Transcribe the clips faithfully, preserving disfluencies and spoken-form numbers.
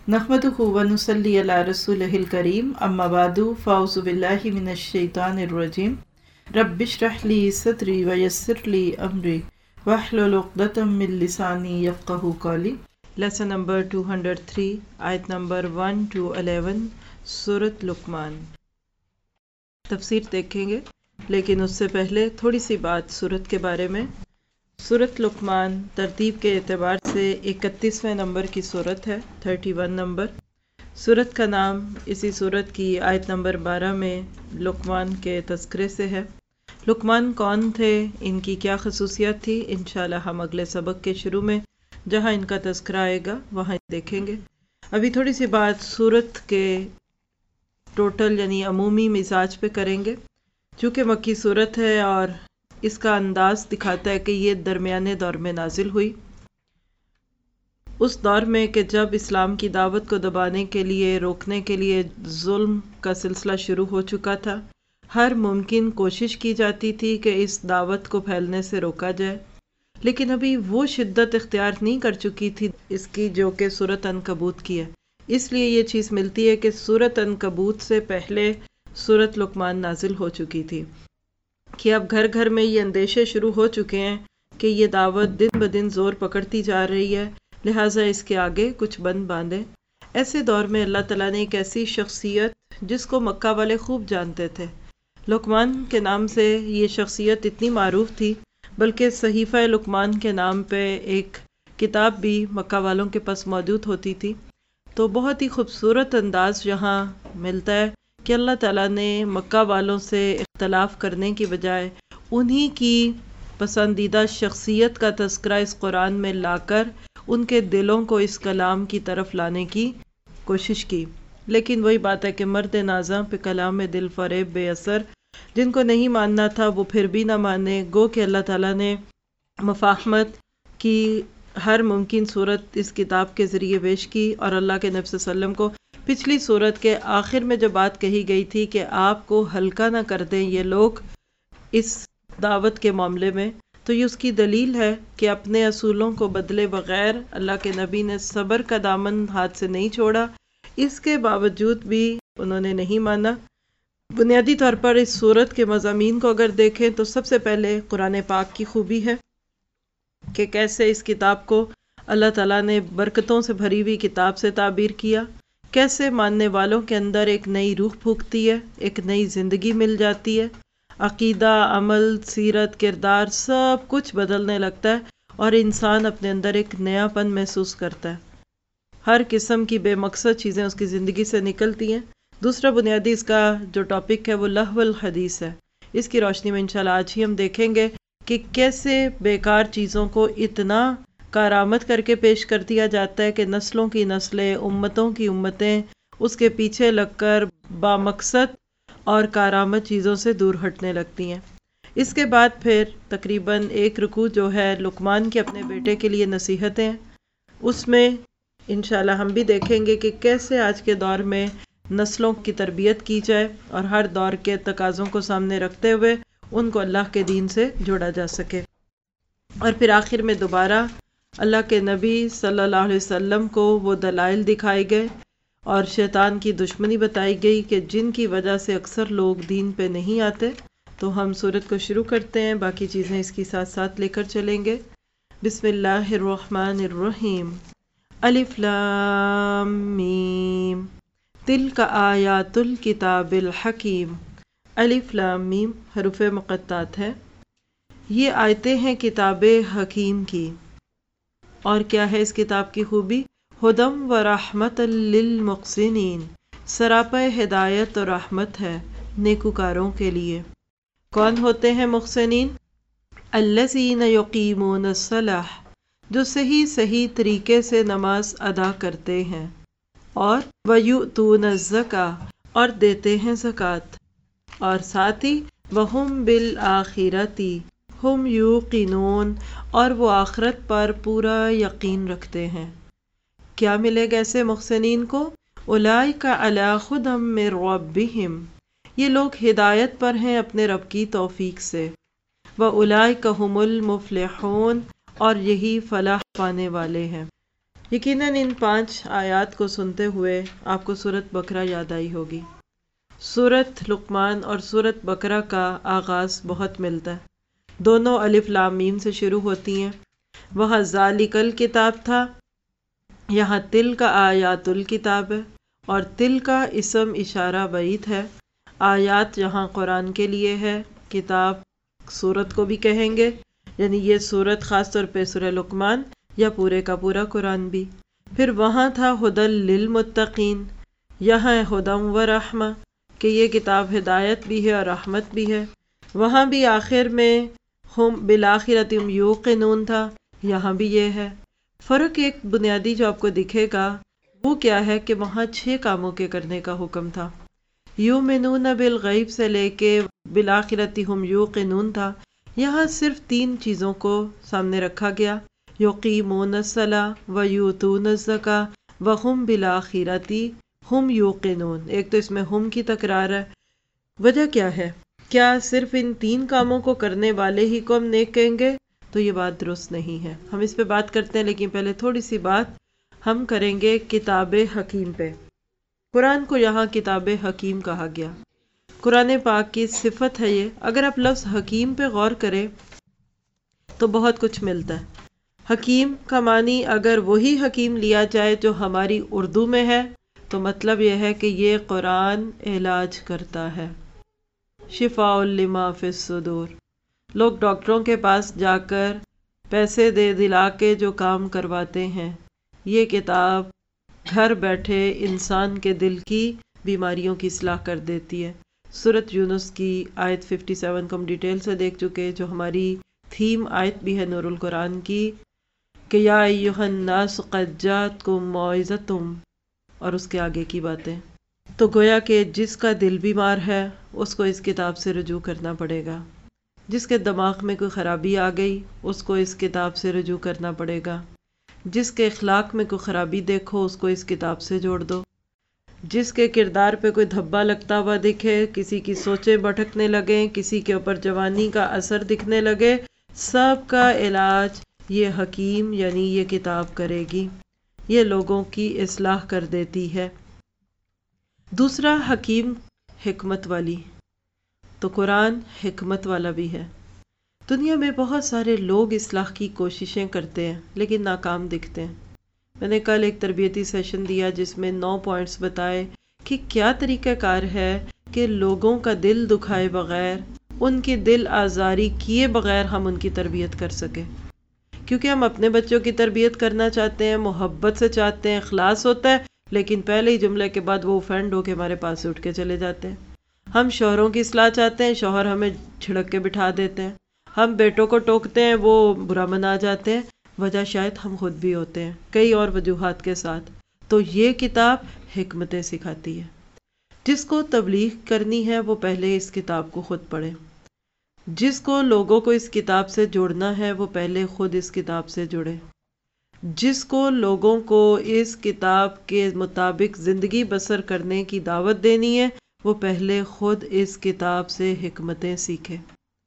نحمدہ و نصلی علی رسولہ الکریم، اما بعد فاعوذ باللہ من الشیطان الرجیم۔ رب اشرح لی صدری ویسر لی امری واحلل عقدۃ من لسانی یفقہوا قولی۔ لیسن نمبر دو سو تین، آیت نمبر ون ٹو الیون، سورۃ لقمان۔ تفسیر دیکھیں گے، لیکن اس سے پہلے تھوڑی سی بات سورت کے بارے میں۔ سورۃ لقمان ترتیب کے اعتبار سے اکتیسویں نمبر کی سورت ہے، تھرٹی ون نمبر۔ سورت کا نام اسی سورت کی آیت نمبر بارہ میں لقمان کے تذکرے سے ہے۔ لقمان کون تھے، ان کی کیا خصوصیت تھی، انشاءاللہ ہم اگلے سبق کے شروع میں جہاں ان کا تذکرہ آئے گا وہاں دیکھیں گے۔ ابھی تھوڑی سی بات سورت کے ٹوٹل یعنی عمومی مزاج پہ کریں گے۔ چونکہ مکی سورت ہے اور اس کا انداز دکھاتا ہے کہ یہ درمیانے دور میں نازل ہوئی، اس دور میں کہ جب اسلام کی دعوت کو دبانے کے لیے، روکنے کے لیے ظلم کا سلسلہ شروع ہو چکا تھا۔ ہر ممکن کوشش کی جاتی تھی کہ اس دعوت کو پھیلنے سے روکا جائے، لیکن ابھی وہ شدت اختیار نہیں کر چکی تھی اس کی جو کہ سورۃ عنکبوت کی ہے۔ اس لیے یہ چیز ملتی ہے کہ سورۃ عنکبوت سے پہلے سورۃ لقمان نازل ہو چکی تھی، کہ اب گھر گھر میں یہ اندیشے شروع ہو چکے ہیں کہ یہ دعوت دن بدن زور پکڑتی جا رہی ہے، لہٰذا اس کے آگے کچھ بند باندھیں۔ ایسے دور میں اللہ تعالیٰ نے ایک ایسی شخصیت جس کو مکہ والے خوب جانتے تھے، لقمان کے نام سے یہ شخصیت اتنی معروف تھی، بلکہ صحیفہ لقمان کے نام پہ ایک کتاب بھی مکہ والوں کے پاس موجود ہوتی تھی۔ تو بہت ہی خوبصورت انداز یہاں ملتا ہے کہ اللہ تعالیٰ نے مکہ والوں سے اختلاف کرنے کی بجائے انہی کی پسندیدہ شخصیت کا تذکرہ اس قرآن میں لا کر ان کے دلوں کو اس کلام کی طرف لانے کی کوشش کی۔ لیکن وہی بات ہے کہ مرد نازاں پہ کلام دل فریب بے اثر، جن کو نہیں ماننا تھا وہ پھر بھی نہ مانے۔ گو کہ اللہ تعالیٰ نے مفاہمت کی ہر ممکن صورت اس کتاب کے ذریعے پیش کی، اور اللہ کے نبی صلی اللہ علیہ وسلم کو پچھلی صورت کے آخر میں جو بات کہی گئی تھی کہ آپ کو ہلکا نہ کر دیں یہ لوگ اس دعوت کے معاملے میں، تو یہ اس کی دلیل ہے کہ اپنے اصولوں کو بدلے بغیر اللہ کے نبی نے صبر کا دامن ہاتھ سے نہیں چھوڑا، اس کے باوجود بھی انہوں نے نہیں مانا۔ بنیادی طور پر اس صورت کے مضامین کو اگر دیکھیں تو سب سے پہلے قرآن پاک کی خوبی ہے کہ کیسے اس کتاب کو اللہ تعالیٰ نے برکتوں سے بھری ہوئی کتاب سے تعبیر کیا، کیسے ماننے والوں کے اندر ایک نئی روح پھونکتی ہے، ایک نئی زندگی مل جاتی ہے، عقیدہ، عمل، سیرت، کردار سب کچھ بدلنے لگتا ہے اور انسان اپنے اندر ایک نیا پن محسوس کرتا ہے۔ ہر قسم کی بے مقصد چیزیں اس کی زندگی سے نکلتی ہیں۔ دوسرا بنیادی اس کا جو ٹاپک ہے وہ لہو الحدیث ہے۔ اس کی روشنی میں انشاءاللہ آج ہی ہم دیکھیں گے کہ کیسے بیکار چیزوں کو اتنا کارآمد کر کے پیش کر دیا جاتا ہے کہ نسلوں کی نسلیں، امتوں کی امتیں اس کے پیچھے لگ کر بامقصد اور کارآمد چیزوں سے دور ہٹنے لگتی ہیں۔ اس کے بعد پھر تقریباً ایک رکوع جو ہے لقمان کے اپنے بیٹے کے لیے نصیحتیں، اس میں انشاءاللہ ہم بھی دیکھیں گے کہ کیسے آج کے دور میں نسلوں کی تربیت کی جائے اور ہر دور کے تقاضوں کو سامنے رکھتے ہوئے ان کو اللہ کے دین سے جوڑا جا سکے۔ اور پھر آخر میں دوبارہ اللہ کے نبی صلی اللہ علیہ وسلم کو وہ دلائل دکھائے گئے اور شیطان کی دشمنی بتائی گئی کہ جن کی وجہ سے اکثر لوگ دین پہ نہیں آتے۔ تو ہم سورت کو شروع کرتے ہیں، باقی چیزیں اس کی ساتھ ساتھ لے کر چلیں گے۔ بسم اللہ الرحمن الرحیم۔ الف لام میم تلک آیات الکتاب الحکیم۔ الف لام میم حروف مقطعات ہے، یہ آیتیں ہیں کتاب حکیم کی۔ اور کیا ہے اس کتاب کی خوبی؟ ہدم و رحمت للمحسنین، سراپا ہدایت اور رحمت ہے نیکوکاروں کے لیے۔ کون ہوتے ہیں محسنین؟ الذین یقیمون الصلاۃ، جو صحیح صحیح طریقے سے نماز ادا کرتے ہیں، اور ویؤتون الزکاۃ، اور دیتے ہیں زکوٰۃ، اور ساتھ ہی وہم بالآخرۃ ہم یوقنون، اور وہ آخرت پر پورا یقین رکھتے ہیں۔ کیا ملے گا ایسے محسنین کو؟ اولئک علی ھدی من ربہم، یہ لوگ ہدایت پر ہیں اپنے رب کی توفیق سے۔ وَأُولَئِکَ هُمُ الْمُفْلِحُونَ، اور یہی فلاح پانے والے ہیں۔ یقیناً ان پانچ آیات کو سنتے ہوئے آپ کو سورۃ بقرہ یاد آئی ہوگی۔ سورۃ لقمان اور سورۃ بقرہ کا آغاز بہت ملتا ہے، دونوں الف لام میم سے شروع ہوتی ہیں۔ وہاں ذالک الکتاب تھا، یہاں تل کا آیات الکتاب ہے، اور تل کا اسم اشارہ بعید ہے۔ آیات یہاں قرآن کے لیے ہے، کتاب سورت کو بھی کہیں گے، یعنی یہ سورت خاص طور پہ سورہ لقمان یا پورے کا پورا قرآن بھی۔ پھر وہاں تھا ہدی للمتقین، یہاں ہے ہدی و رحمہ کہ یہ کتاب ہدایت بھی ہے اور رحمت بھی ہے۔ وہاں بھی آخر میں ہم بالآخرۃ ہم یوقنون تھا، یہاں بھی یہ ہے۔ فرق ایک بنیادی جو آپ کو دکھے گا وہ کیا ہے کہ وہاں چھ کاموں کے کرنے کا حکم تھا، یؤمنون بالغیب سے لے کے بالآخرۃ ہم یوقنون تھا، یہاں صرف تین چیزوں کو سامنے رکھا گیا، یقیمون الصلاۃ ویؤتون الزکاۃ وہم بالآخرۃ ہم یوقنون۔ ایک تو اس میں ہم کی تکرار ہے، وجہ کیا ہے؟ کیا صرف ان تین کاموں کو کرنے والے ہی کو ہم نیک کہیں گے؟ تو یہ بات درست نہیں ہے، ہم اس پہ بات کرتے ہیں، لیکن پہلے تھوڑی سی بات ہم کریں گے کتاب حکیم پہ۔ قرآن کو یہاں کتاب حکیم کہا گیا، قرآن پاک کی صفت ہے یہ۔ اگر آپ لفظ حکیم پہ غور کریں تو بہت کچھ ملتا ہے۔ حکیم کا معنی اگر وہی حکیم لیا جائے جو ہماری اردو میں ہے تو مطلب یہ ہے کہ یہ قرآن علاج کرتا ہے، شفاء لما فی الصدور۔ لوگ ڈاکٹروں کے پاس جا کر پیسے دے دلا کے جو کام کرواتے ہیں، یہ کتاب گھر بیٹھے انسان کے دل کی بیماریوں کی اصلاح کر دیتی ہے۔ سورۃ یونس کی آیت سون کو ہم ڈیٹیل سے دیکھ چکے، جو ہماری تھیم آیت بھی ہے نور القرآن کی، کہ یا ایھا الناس قد جاءتکم موعظۃ، اور اس کے آگے کی باتیں۔ تو گویا کہ جس کا دل بیمار ہے اس کو اس کتاب سے رجوع کرنا پڑے گا، جس کے دماغ میں کوئی خرابی آ گئی اس کو اس کتاب سے رجوع کرنا پڑے گا، جس کے اخلاق میں کوئی خرابی دیکھو اس کو اس کتاب سے جوڑ دو، جس کے کردار پہ کوئی دھبا لگتا ہوا دکھے، کسی کی سوچیں بھٹکنے لگیں، کسی کے اوپر جوانی کا اثر دکھنے لگے، سب کا علاج یہ حکیم یعنی یہ کتاب کرے گی، یہ لوگوں کی اصلاح کر دیتی ہے۔ دوسرا، حکیم حکمت والی، تو قرآن حکمت والا بھی ہے۔ دنیا میں بہت سارے لوگ اصلاح کی کوششیں کرتے ہیں لیکن ناکام دکھتے ہیں۔ میں نے کل ایک تربیتی سیشن دیا جس میں نو پوائنٹس بتائے کہ کیا طریقہ کار ہے کہ لوگوں کا دل دکھائے بغیر، ان کی دل آزاری کیے بغیر ہم ان کی تربیت کر سکیں، کیونکہ ہم اپنے بچوں کی تربیت کرنا چاہتے ہیں، محبت سے چاہتے ہیں، اخلاص ہوتا ہے، لیکن پہلے ہی جملے کے بعد وہ اوفینڈ ہو کے ہمارے پاس سے اٹھ کے چلے جاتے ہیں۔ ہم شوہروں کی اصلاح چاہتے ہیں، شوہر ہمیں چھڑک کے بٹھا دیتے ہیں۔ ہم بیٹوں کو ٹوکتے ہیں، وہ برا منا جاتے ہیں، وجہ شاید ہم خود بھی ہوتے ہیں، کئی اور وجوہات کے ساتھ۔ تو یہ کتاب حکمتیں سکھاتی ہے۔ جس کو تبلیغ کرنی ہے وہ پہلے اس کتاب کو خود پڑھے، جس کو لوگوں کو اس کتاب سے جوڑنا ہے وہ پہلے خود اس کتاب سے جڑے، جس کو لوگوں کو اس کتاب کے مطابق زندگی بسر کرنے کی دعوت دینی ہے وہ پہلے خود اس کتاب سے حکمتیں سیکھے۔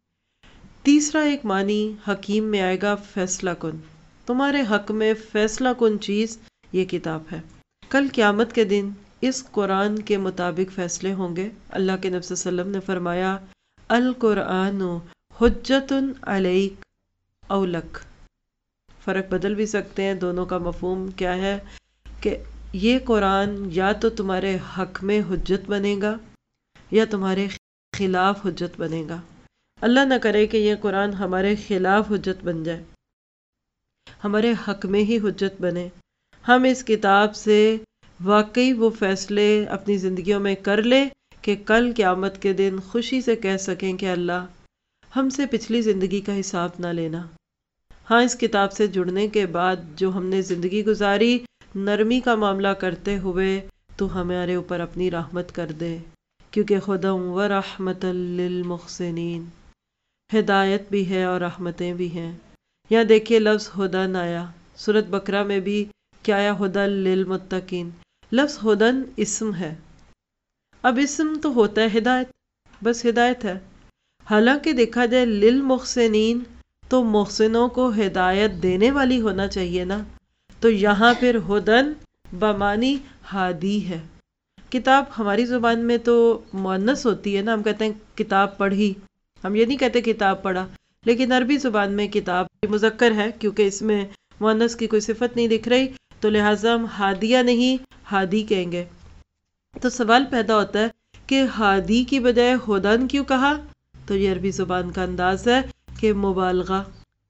تیسرا ایک معنی حکیم میں آئے گا فیصلہ کن، تمہارے حق میں فیصلہ کن چیز یہ کتاب ہے۔ کل قیامت کے دن اس قرآن کے مطابق فیصلے ہوں گے۔ اللہ کے نبی صلی اللہ علیہ وسلم نے فرمایا القرآن حجت علیک او لک۔ فرق بدل بھی سکتے ہیں، دونوں کا مفہوم کیا ہے کہ یہ قرآن یا تو تمہارے حق میں حجت بنے گا یا تمہارے خلاف حجت بنے گا۔ اللہ نہ کرے کہ یہ قرآن ہمارے خلاف حجت بن جائے، ہمارے حق میں ہی حجت بنے، ہم اس کتاب سے واقعی وہ فیصلے اپنی زندگیوں میں کر لیں کہ کل قیامت کے دن خوشی سے کہہ سکیں کہ اللہ ہم سے پچھلی زندگی کا حساب نہ لینا۔ ہاں، اس کتاب سے جڑنے کے بعد جو ہم نے زندگی گزاری نرمی کا معاملہ کرتے ہوئے تو ہمارے اوپر اپنی رحمت کر دے، کیونکہ خدا و رحمت للمحسنین، ہدایت بھی ہے اور رحمتیں بھی ہیں۔ یہاں دیکھیے لفظ ہدن آیا، سورۃ بقرہ میں بھی کیا آیا؟ ہدن للمتقین۔ لفظ ہدن اسم ہے، اب اسم تو ہوتا ہے ہدایت، بس ہدایت ہے۔ حالانکہ دیکھا جائے للمحسنین تو محسنوں کو ہدایت دینے والی ہونا چاہیے نا، تو یہاں پھر ہدن بمانی ہادی ہے۔ کتاب ہماری زبان میں تو مؤنث ہوتی ہے نا، ہم کہتے ہیں کتاب پڑھی، ہم یہ نہیں کہتے کتاب پڑھا، لیکن عربی زبان میں کتاب مذکر ہے کیونکہ اس میں مؤنث کی کوئی صفت نہیں دکھ رہی، تو لہٰذا ہم ہادیہ نہیں ہادی کہیں گے۔ تو سوال پیدا ہوتا ہے کہ ہادی کی بجائے ہدن کیوں کہا؟ تو یہ عربی زبان کا انداز ہے کہ مبالغہ،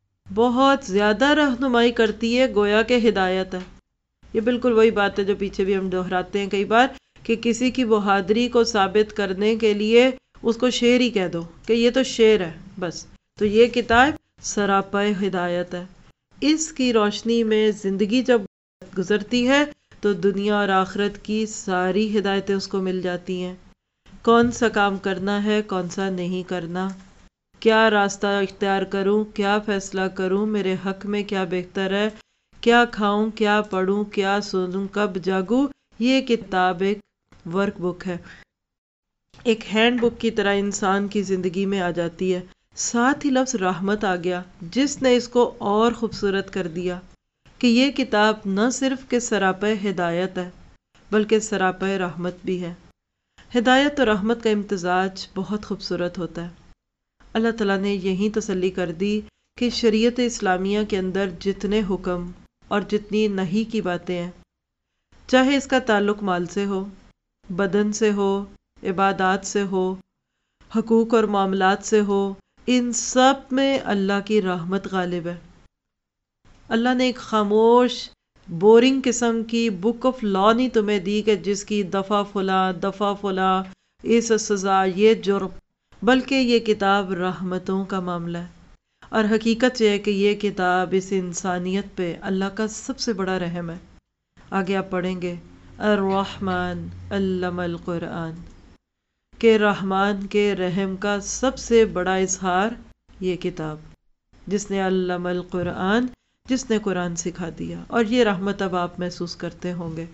بہت زیادہ رہنمائی کرتی ہے، گویا کہ ہدایت ہے۔ یہ بالکل وہی بات ہے جو پیچھے بھی ہم دہراتے ہیں کئی بار، کہ کسی کی بہادری کو ثابت کرنے کے لیے اس کو شعر ہی کہہ دو کہ یہ تو شعر ہے بس، تو یہ کتاب سراپا ہدایت ہے۔ اس کی روشنی میں زندگی جب گزرتی ہے تو دنیا اور آخرت کی ساری ہدایتیں اس کو مل جاتی ہیں، کون سا کام کرنا ہے کون سا نہیں کرنا، کیا راستہ اختیار کروں، کیا فیصلہ کروں، میرے حق میں کیا بہتر ہے، کیا کھاؤں کیا پڑھوں کیا سونوں کب جاگوں۔ یہ کتاب ایک ورک بک ہے، ایک ہینڈ بک کی طرح انسان کی زندگی میں آ جاتی ہے۔ ساتھ ہی لفظ رحمت آ گیا جس نے اس کو اور خوبصورت کر دیا کہ یہ کتاب نہ صرف کہ سراپا ہدایت ہے بلکہ سراپا رحمت بھی ہے۔ ہدایت اور رحمت کا امتزاج بہت خوبصورت ہوتا ہے۔ اللہ تعالیٰ نے یہی تسلی کر دی کہ شریعت اسلامیہ کے اندر جتنے حکم اور جتنی نہی کی باتیں ہیں، چاہے اس کا تعلق مال سے ہو، بدن سے ہو، عبادات سے ہو، حقوق اور معاملات سے ہو، ان سب میں اللہ کی رحمت غالب ہے۔ اللہ نے ایک خاموش بورنگ قسم کی بک آف لا نہیں تمہیں دی کہ جس کی دفعہ فلاں دفعہ فلاں اس سزا یہ جرم، بلکہ یہ کتاب رحمتوں کا معاملہ ہے۔ اور حقیقت یہ ہے کہ یہ کتاب اس انسانیت پہ اللہ کا سب سے بڑا رحم ہے۔ آگے آپ پڑھیں گے الرحمن علم القرآن، کہ رحمان کے رحم کا سب سے بڑا اظہار یہ کتاب، جس نے علم القرآن، جس نے قرآن سکھا دیا۔ اور یہ رحمت اب آپ محسوس کرتے ہوں گے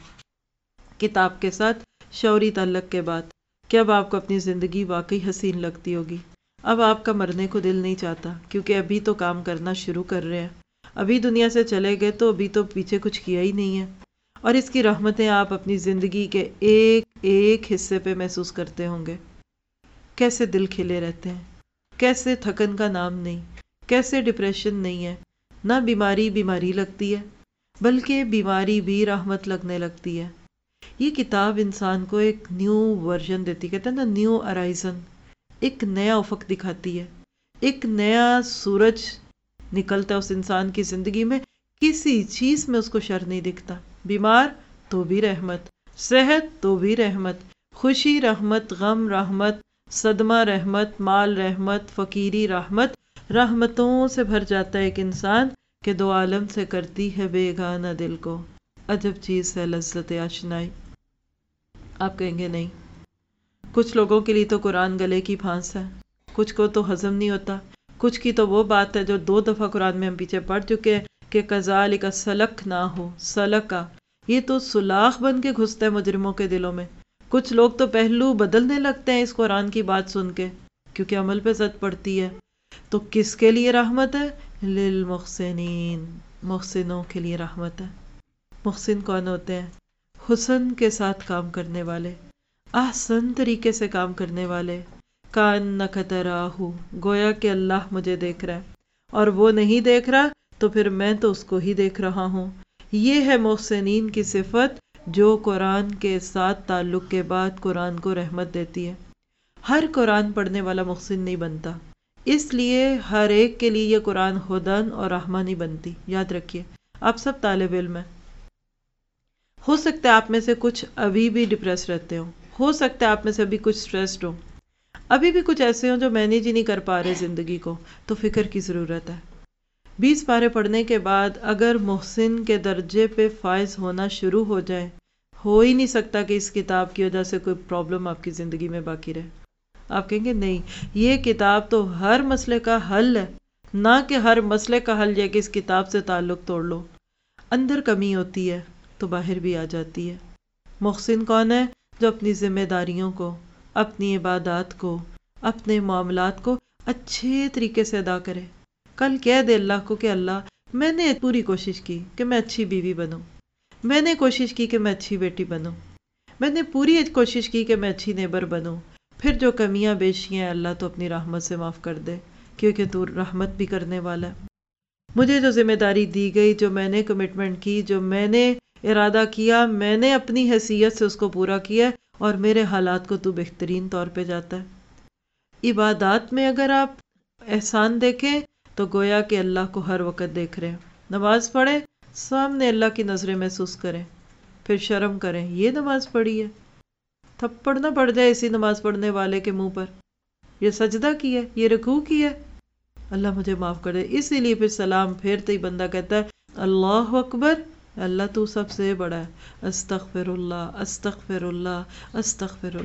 کتاب کے ساتھ شعوری تعلق کے بعد کہ اب آپ کو اپنی زندگی واقعی حسین لگتی ہوگی۔ اب آپ کا مرنے کو دل نہیں چاہتا کیونکہ ابھی تو کام کرنا شروع کر رہے ہیں، ابھی دنیا سے چلے گئے تو ابھی تو پیچھے کچھ کیا ہی نہیں ہے، اور اس کی رحمتیں آپ اپنی زندگی کے ایک ایک حصے پہ محسوس کرتے ہوں گے۔ کیسے دل کھلے رہتے ہیں، کیسے تھکن کا نام نہیں، کیسے ڈپریشن نہیں ہے، نہ بیماری بیماری لگتی ہے بلکہ بیماری بھی رحمت لگنے لگتی ہے۔ یہ کتاب انسان کو ایک نیو ورژن دیتی، کہتے ہیں نا نیو ارائزن، ایک نیا افق دکھاتی ہے، ایک نیا سورج نکلتا ہے اس انسان کی زندگی میں، کسی چیز میں اس کو شر نہیں دکھتا، بیمار تو بھی رحمت، صحت تو بھی رحمت، خوشی رحمت، غم رحمت، صدمہ رحمت، مال رحمت، فقیری رحمت، رحمتوں سے بھر جاتا ہے ایک انسان کہ دو عالم سے کرتی ہے بیگانہ دل کو، عجب چیز ہے لذت آشنائی۔ آپ کہیں گے نہیں، کچھ لوگوں کے لیے تو قرآن گلے کی پھانس ہے، کچھ کو تو ہضم نہیں ہوتا، کچھ کی تو وہ بات ہے جو دو دفعہ قرآن میں ہم پیچھے پڑھ چکے ہیں کہ کذالک سلک نہ ہو، سلکا، یہ تو سلاخ بن کے گھستا ہے مجرموں کے دلوں میں۔ کچھ لوگ تو پہلو بدلنے لگتے ہیں اس قرآن کی بات سن کے کیونکہ عمل پہ زد پڑتی ہے۔ تو کس کے لیے رحمت ہے؟ للمحسنین، محسنوں کے لیے رحمت ہے۔ محسن کون ہوتے ہیں؟ حسن کے ساتھ کام کرنے والے، احسن طریقے سے کام کرنے والے۔ کأنک تراہ، گویا کہ اللہ مجھے دیکھ رہا ہے، اور وہ نہیں دیکھ رہا تو پھر میں تو اس کو ہی دیکھ رہا ہوں۔ یہ ہے محسنین کی صفت جو قرآن کے ساتھ تعلق کے بعد قرآن کو رحمت دیتی ہے۔ ہر قرآن پڑھنے والا محسن نہیں بنتا، اس لیے ہر ایک کے لیے یہ قرآن ہدن اور رحمہ نہیں بنتی۔ یاد رکھیے، آپ سب طالب علم ہیں، ہو سکتا ہے آپ میں سے کچھ ابھی بھی ڈپریس رہتے ہوں، ہو سکتا ہے آپ میں سے ابھی کچھ سٹریسڈ ہوں، ابھی بھی کچھ ایسے ہوں جو مینیج ہی نہیں کر پا رہے زندگی کو، تو فکر کی ضرورت ہے۔ بیس پارے پڑھنے کے بعد اگر محسن کے درجے پہ فائز ہونا شروع ہو جائے، ہو ہی نہیں سکتا کہ اس کتاب کی وجہ سے کوئی پرابلم آپ کی زندگی میں باقی رہے۔ آپ کہیں گے نہیں، یہ کتاب تو ہر مسئلے کا حل ہے، نہ کہ ہر مسئلے کا حل یہ کہ اس کتاب سے تعلق توڑ لو۔ اندر کمی ہوتی ہے تو باہر بھی آ جاتی ہے۔ محسن کون ہے؟ جو اپنی ذمہ داریوں کو، اپنی عبادات کو، اپنے معاملات کو اچھے طریقے سے ادا کرے۔ کل کہہ دے اللہ کو کہ اللہ میں نے پوری کوشش کی کہ میں اچھی بیوی بنوں، میں نے کوشش کی کہ میں اچھی بیٹی بنوں، میں نے پوری کوشش کی کہ میں اچھی نیبر بنوں، پھر جو کمیاں بیشیاں اللہ تو اپنی رحمت سے معاف کر دے، کیونکہ تو رحمت بھی کرنے والا ہے۔ مجھے جو ذمہ داری دی گئی، جو میں نے کمٹمنٹ کی، جو میں نے ارادہ کیا، میں نے اپنی حیثیت سے اس کو پورا کیا، اور میرے حالات کو تو بہترین طور پہ جاتا ہے۔ عبادات میں اگر آپ احسان دیکھیں تو گویا کہ اللہ کو ہر وقت دیکھ رہے ہیں۔ نماز پڑھیں، سامنے اللہ کی نظریں محسوس کریں، پھر شرم کریں یہ نماز پڑھی ہے، تھپڑ نہ پڑ جائے اسی نماز پڑھنے والے کے منہ پر، یہ سجدہ کیا ہے، یہ رکوع کیا ہے، اللہ مجھے معاف کر دے۔ اسی لیے پھر سلام پھیرتے ہی بندہ کہتا ہے اللہ اکبر، اللہ تو سب سے بڑا ہے، استغفر اللہ استغفر اللہ استغفر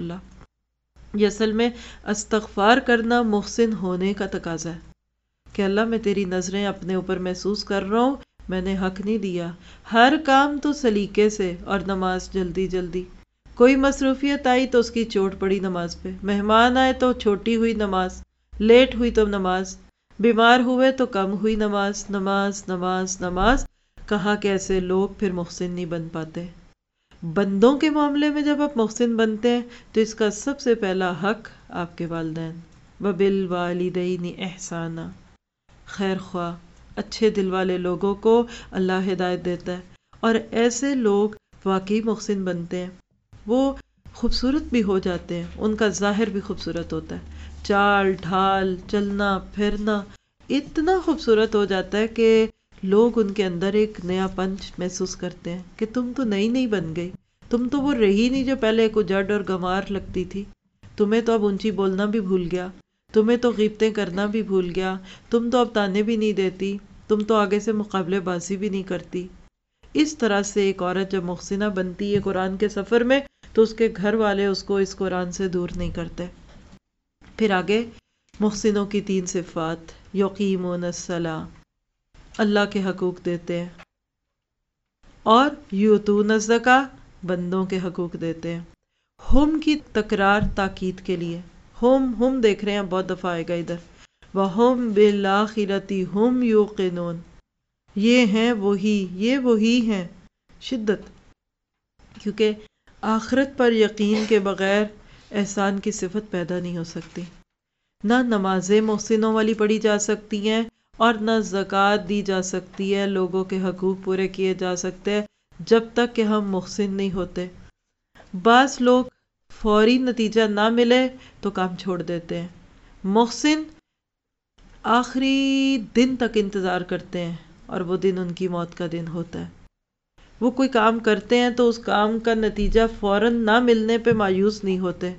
اللہ۔ یہ اصل میں استغفار کرنا محسن ہونے کا تقاضا ہے کہ اللہ میں تیری نظریں اپنے اوپر محسوس کر رہا ہوں، میں نے حق نہیں دیا، ہر کام تو سلیقے سے، اور نماز جلدی جلدی، کوئی مصروفیت آئی تو اس کی چوٹ پڑی نماز پہ، مہمان آئے تو چھوٹی ہوئی نماز، لیٹ ہوئی تو نماز، بیمار ہوئے تو کم ہوئی نماز، نماز نماز نماز۔ کہا کہ ایسے لوگ پھر محسن نہیں بن پاتے۔ بندوں کے معاملے میں جب آپ محسن بنتے ہیں تو اس کا سب سے پہلا حق آپ کے والدین، وَبِالْوَالِدَيْنِ احسانا، خیر خواہ اچھے دل والے لوگوں کو اللہ ہدایت دیتا ہے، اور ایسے لوگ واقعی محسن بنتے ہیں، وہ خوبصورت بھی ہو جاتے ہیں، ان کا ظاہر بھی خوبصورت ہوتا ہے، چال ڈھال چلنا پھرنا اتنا خوبصورت ہو جاتا ہے کہ لوگ ان کے اندر ایک نیا پنچ محسوس کرتے ہیں کہ تم تو نئی نئی بن گئی، تم تو وہ رہی نہیں جو پہلے کو جڈ اور گنوار لگتی تھی، تمہیں تو اب اونچی بولنا بھی بھول گیا، تمہیں تو غیبتیں کرنا بھی بھول گیا، تم تو اب تانے بھی نہیں دیتی، تم تو آگے سے مقابلے بازی بھی نہیں کرتی۔ اس طرح سے ایک عورت جب محسنہ بنتی ہے قرآن کے سفر میں تو اس کے گھر والے اس کو اس قرآن سے دور نہیں کرتے۔ پھر آگے محسنوں کی تین صفات، یقیمون الصلاۃ، اللہ کے حقوق دیتے ہیں، اور یؤتون الزکاۃ، بندوں کے حقوق دیتے ہیں۔ ہم کی تکرار تاکید کے لیے، ہم ہم دیکھ رہے ہیں بہت دفعہ آئے گا ادھر، وَهُمْ بِالْآخِرَةِ هُمْ يُوقِنُونَ، یہ ہیں وہی، یہ وہی ہیں، شدت، کیونکہ آخرت پر یقین کے بغیر احسان کی صفت پیدا نہیں ہو سکتی۔ نہ نمازیں محسنوں والی پڑھی جا سکتی ہیں، اور نہ زکوٰۃ دی جا سکتی ہے، لوگوں کے حقوق پورے کیے جا سکتے ہیں جب تک کہ ہم محسن نہیں ہوتے۔ بعض لوگ فوری نتیجہ نہ ملے تو کام چھوڑ دیتے ہیں، محسن آخری دن تک انتظار کرتے ہیں، اور وہ دن ان کی موت کا دن ہوتا ہے۔ وہ کوئی کام کرتے ہیں تو اس کام کا نتیجہ فوراً نہ ملنے پہ مایوس نہیں ہوتے،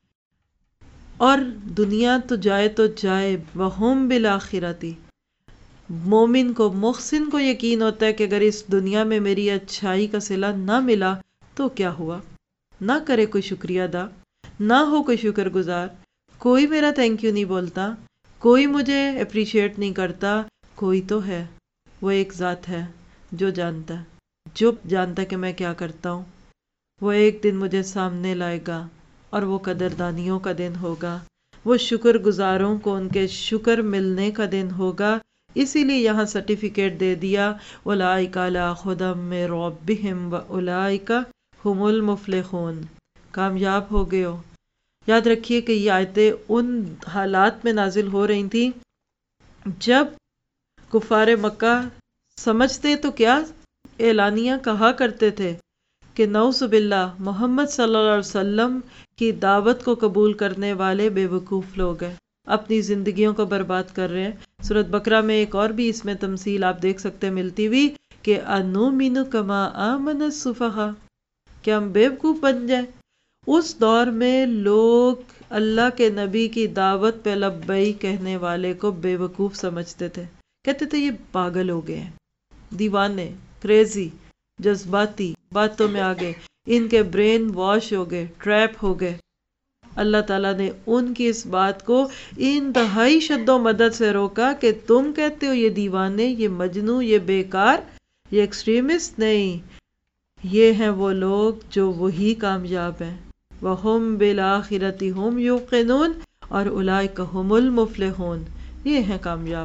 اور دنیا تو جائے تو جائے، وَهُمْ بِالْآخِرَةِ، مومن کو محسن کو یقین ہوتا ہے کہ اگر اس دنیا میں میری اچھائی کا صلہ نہ ملا تو کیا ہوا، نہ کرے کوئی شکریہ ادا، نہ ہو کوئی شکر گزار، کوئی میرا تھینک یو نہیں بولتا، کوئی مجھے اپریشیٹ نہیں کرتا، کوئی تو ہے، وہ ایک ذات ہے جو جانتا ہے، جو جانتا ہے کہ میں کیا کرتا ہوں، وہ ایک دن مجھے سامنے لائے گا، اور وہ قدردانیوں کا دن ہوگا، وہ شکر گزاروں کو ان کے شکر ملنے کا دن ہوگا۔ اسی لیے یہاں سرٹیفکیٹ دے دیا، اولئک علی ھدی من ربہم واولئک ھم المفلحون، کامیاب ہو گئے ہو۔ یاد رکھیے کہ یہ آیتیں ان حالات میں نازل ہو رہی تھیں جب کفار مکہ سمجھتے تو کیا اعلانیہ کہا کرتے تھے کہ نعوذ باللہ محمد صلی اللہ علیہ وسلم کی دعوت کو قبول کرنے والے بے وقوف لوگ ہیں، اپنی زندگیوں کو برباد کر رہے ہیں۔ سورۃ بقرہ میں ایک اور بھی اس میں تمثیل آپ دیکھ سکتے ہیں ملتی ہوئی کہ انؤمن کما آمن السفہاء، کہ ہم بے وقوف بن جائیں۔ اس دور میں لوگ اللہ کے نبی کی دعوت پہ لبیک کہنے والے کو بے وقوف سمجھتے تھے، کہتے تھے یہ پاگل ہو گئے ہیں، دیوانے، کریزی، جذباتی، باتوں میں آگے، ان کے برین واش ہو گئے، ٹریپ ہو گئے۔ اللہ تعالیٰ نے ان کی اس بات کو انتہائی شد و مدد سے روکا کہ تم کہتے ہو یہ دیوانے، یہ مجنوں، یہ بیکار، یہ ایکسٹریمسٹ، نہیں، یہ ہیں وہ لوگ جو وہی کامیاب ہیں، وَهُمْ بِالْآخِرَةِ هُمْ يُوقِنُونَ، اور اولئک ھم المفلحون، یہ ہیں کامیاب۔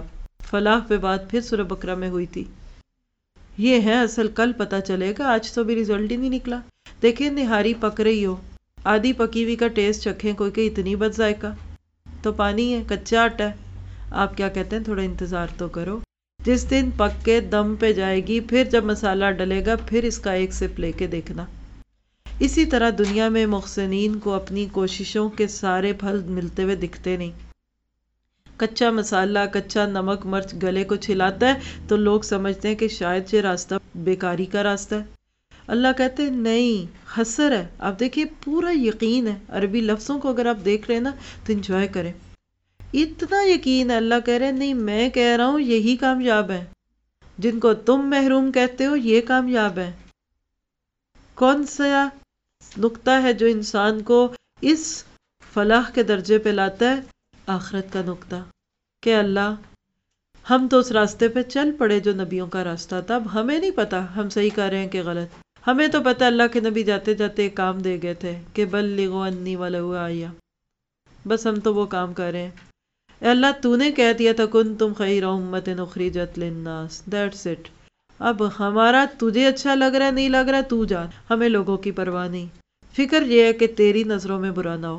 فلاح پہ بات پھر سورہ بقرہ میں ہوئی تھی. یہ ہے اصل. کل پتہ چلے گا، آج تو بھی رزلٹ ہی نہیں نکلا. دیکھیں نہاری پک رہی ہو، آدھی پکی ہوئی کا ٹیسٹ چکھیں کوئی کہ اتنی بد ذائقہ، تو پانی ہے، کچا آٹا ہے. آپ کیا کہتے ہیں تھوڑا انتظار تو کرو. جس دن پک کے دم پہ جائے گی، پھر جب مسالہ ڈلے گا پھر اس کا ایک سپ لے کے دیکھنا. اسی طرح دنیا میں محسنین کو اپنی کوششوں کے سارے پھل ملتے ہوئے دکھتے نہیں. کچا مسالہ، کچا نمک مرچ گلے کو چھلاتا ہے تو لوگ سمجھتے ہیں کہ شاید یہ راستہ بیکاری کا راستہ ہے. اللہ کہتے ہیں نہیں، حسر ہے. آپ دیکھیے پورا یقین ہے. عربی لفظوں کو اگر آپ دیکھ رہے ہیں نا تو انجوائے کریں. اتنا یقین ہے. اللہ کہہ رہے ہیں نہیں، میں کہہ رہا ہوں یہی کامیاب ہے. جن کو تم محروم کہتے ہو یہ کامیاب ہے. کون سا نقطہ ہے جو انسان کو اس فلاح کے درجے پہ لاتا ہے؟ آخرت کا نقطہ، کہ اللہ ہم تو اس راستے پہ چل پڑے جو نبیوں کا راستہ تھا. اب ہمیں نہیں پتا ہم صحیح کر رہے ہیں کہ غلط. ہمیں تو پتا اللہ کے نبی جاتے جاتے ایک کام دے گئے تھے کہ بلغوا انی ولو آیہ، بس ہم تو وہ کام کر رہے ہیں. اے اللہ تو نے کہہ دیا تھا کنتم خیر امۃ اخرجت للناس، دیٹس اٹ. اب ہمارا تجھے اچھا لگ رہا ہے نہیں لگ رہا تو جان، ہمیں لوگوں کی پرواہ نہیں. فکر یہ ہے کہ تیری نظروں میں برا نہ ہو.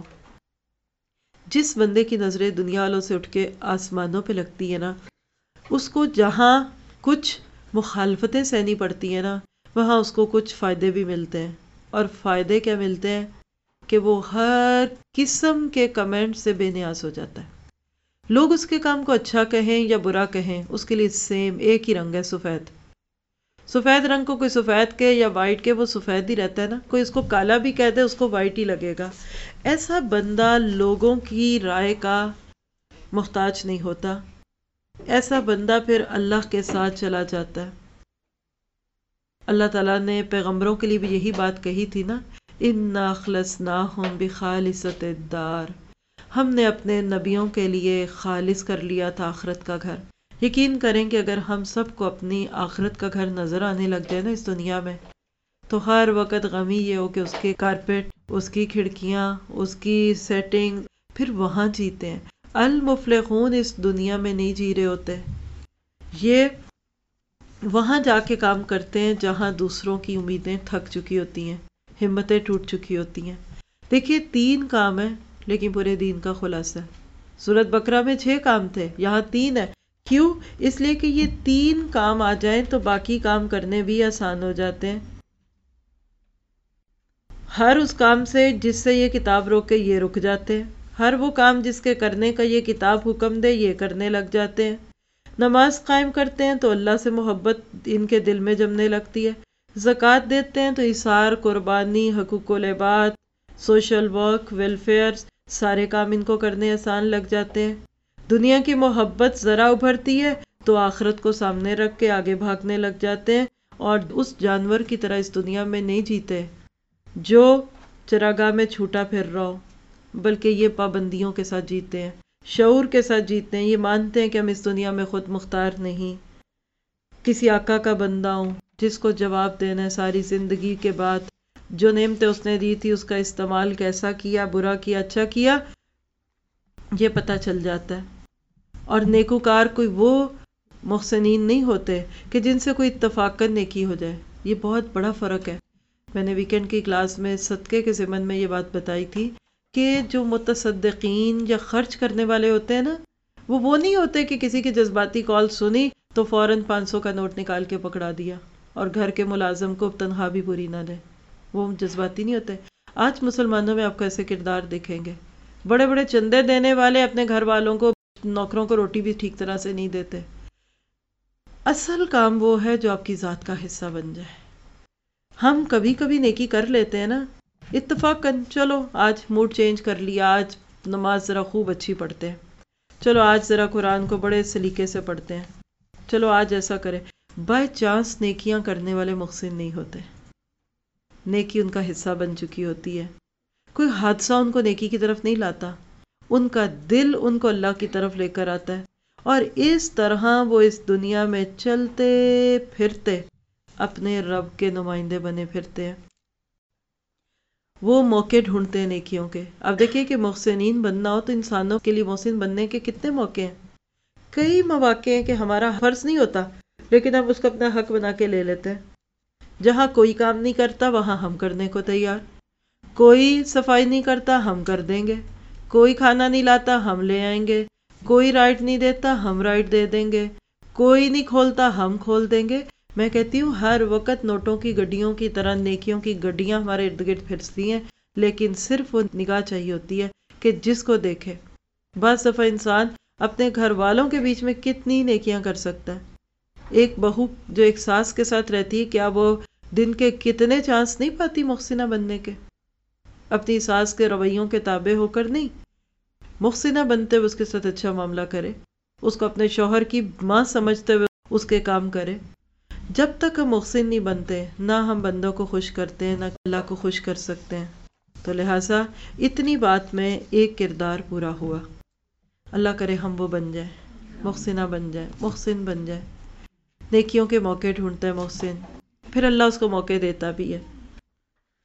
جس بندے کی نظریں دنیا والوں سے اٹھ کے آسمانوں پہ لگتی ہے نا، اس کو جہاں کچھ مخالفتیں سہنی پڑتی ہیں نا، وہاں اس کو کچھ فائدے بھی ملتے ہیں. اور فائدے کیا ملتے ہیں کہ وہ ہر قسم کے کمنٹ سے بے نیاز ہو جاتا ہے. لوگ اس کے کام کو اچھا کہیں یا برا کہیں، اس کے لیے سیم ایک ہی رنگ ہے، سفید. سفید رنگ کو کوئی سفید کے یا وائٹ کے، وہ سفید ہی رہتا ہے نا. کوئی اس کو کالا بھی کہہ دے اس کو وائٹ ہی لگے گا. ایسا بندہ لوگوں کی رائے کا محتاج نہیں ہوتا. ایسا بندہ پھر اللہ کے ساتھ چلا جاتا ہے. اللہ تعالیٰ نے پیغمبروں کے لیے بھی یہی بات کہی تھی نا، اِنَّا أَخْلَصْنَاهُمْ بِخَالِصَةِ الدَّارِ. ہم نے اپنے نبیوں کے لیے خالص کر لیا تھا آخرت کا گھر. یقین کریں کہ اگر ہم سب کو اپنی آخرت کا گھر نظر آنے لگ جائے نا اس دنیا میں، تو ہر وقت غم ہی یہ ہو کہ اس کے کارپیٹ، اس کی کھڑکیاں، اس کی سیٹنگ، پھر وہاں جیتے ہیں. المفلحون اس دنیا میں نہیں جی رہے ہوتے. یہ وہاں جا کے کام کرتے ہیں جہاں دوسروں کی امیدیں تھک چکی ہوتی ہیں، ہمتیں ٹوٹ چکی ہوتی ہیں. دیکھیے تین کام ہیں لیکن پورے دین کا خلاصہ ہے. سورۃ بقرہ میں چھ کام تھے، یہاں تین ہے. کیوں؟ اس لیے کہ یہ تین کام آ جائیں تو باقی کام کرنے بھی آسان ہو جاتے ہیں. ہر اس کام سے جس سے یہ کتاب روکے یہ رک جاتے ہیں. ہر وہ کام جس کے کرنے کا یہ کتاب حکم دے یہ کرنے لگ جاتے ہیں. نماز قائم کرتے ہیں تو اللہ سے محبت ان کے دل میں جمنے لگتی ہے. زکوٰۃ دیتے ہیں تو ایثار، قربانی، حقوق العباد، سوشل ورک، ویلفیئر، سارے کام ان کو کرنے آسان لگ جاتے ہیں. دنیا کی محبت ذرا ابھرتی ہے تو آخرت کو سامنے رکھ کے آگے بھاگنے لگ جاتے ہیں، اور اس جانور کی طرح اس دنیا میں نہیں جیتے جو چراگاہ میں چھوٹا پھر رہا ہو، بلکہ یہ پابندیوں کے ساتھ جیتے ہیں، شعور کے ساتھ جیتے ہیں. یہ مانتے ہیں کہ ہم اس دنیا میں خود مختار نہیں، کسی آقا کا بندہ ہوں جس کو جواب دینا ہے ساری زندگی کے بعد. جو نعمتیں اس نے دی تھی اس کا استعمال کیسا کیا، برا کیا، اچھا کیا، یہ پتہ چل جاتا ہے. اور نیکوکار کوئی وہ محسنین نہیں ہوتے کہ جن سے کوئی اتفاقاً نیکی ہو جائے. یہ بہت بڑا فرق ہے. میں نے ویکنڈ کی کلاس میں صدقے کے ضمن میں یہ بات بتائی تھی کہ جو متصدقین یا خرچ کرنے والے ہوتے ہیں نا، وہ وہ نہیں ہوتے کہ کسی کی جذباتی کال سنی تو فوراً پانچ سو کا نوٹ نکال کے پکڑا دیا اور گھر کے ملازم کو تنخواہ بھی پوری نہ دے. وہ جذباتی نہیں ہوتے. آج مسلمانوں میں آپ کو ایسے کردار دکھیں گے. بڑے بڑے چندے دینے والے اپنے گھر والوں کو، نوکروں کو روٹی بھی ٹھیک طرح سے نہیں دیتے. اصل کام وہ ہے جو آپ کی ذات کا حصہ بن جائے. ہم کبھی کبھی نیکی کر لیتے ہیں نا اتفاقاً، چلو آج موڈ چینج کر لیا، آج نماز ذرا خوب اچھی پڑھتے ہیں، چلو آج ذرا قرآن کو بڑے سلیقے سے پڑھتے ہیں، چلو آج ایسا کریں. بائی چانس نیکیاں کرنے والے محسن نہیں ہوتے. نیکی ان کا حصہ بن چکی ہوتی ہے. کوئی حادثہ ان کو نیکی کی طرف نہیں لاتا، ان کا دل ان کو اللہ کی طرف لے کر آتا ہے. اور اس طرح وہ اس دنیا میں چلتے پھرتے اپنے رب کے نمائندے بنے پھرتے ہیں. وہ موقع ڈھونڈتے ہیں نیکیوں کے. اب دیکھیے کہ محسنین بننا ہو تو انسانوں کے لیے محسن بننے کے کتنے موقع ہیں. کئی مواقع ہیں کہ ہمارا فرض نہیں ہوتا لیکن ہم اس کو اپنا حق بنا کے لے لیتے ہیں۔ جہاں کوئی کام نہیں کرتا وہاں ہم کرنے کو تیار، کوئی صفائی نہیں کرتا ہم کر دیں گے، کوئی کھانا نہیں لاتا ہم لے آئیں گے، کوئی رائٹ نہیں دیتا ہم رائٹ دے دیں گے، کوئی نہیں کھولتا ہم کھول دیں گے۔ میں کہتی ہوں ہر وقت نوٹوں کی گڈیوں کی طرح نیکیوں کی گڈیاں ہمارے ارد گرد پھرتی ہیں، لیکن صرف وہ نگاہ چاہیے ہوتی ہے کہ جس کو دیکھے۔ بعض دفعہ انسان اپنے گھر والوں کے بیچ میں کتنی نیکیاں کر سکتا ہے۔ ایک بہو جو ایک ساس کے ساتھ رہتی ہے، کیا وہ دن کے کتنے چانس نہیں پاتی محسنہ بننے کے؟ اپنی ساس کے رویوں کے تابع ہو کر نہیں، محسنہ بنتے ہوئے اس کے ساتھ اچھا معاملہ کرے، اس کو اپنے شوہر کی ماں سمجھتے ہوئے اس کے کام کرے۔ جب تک ہم محسن نہیں بنتے، نہ ہم بندوں کو خوش کرتے ہیں، نہ اللہ کو خوش کر سکتے ہیں۔ تو لہٰذا اتنی بات میں ایک کردار پورا ہوا۔ اللہ کرے ہم وہ بن جائیں، محسنہ بن جائیں، محسن بن جائیں۔ نیکیوں کے موقع ڈھونڈتا ہے محسن، پھر اللہ اس کو موقع دیتا بھی ہے۔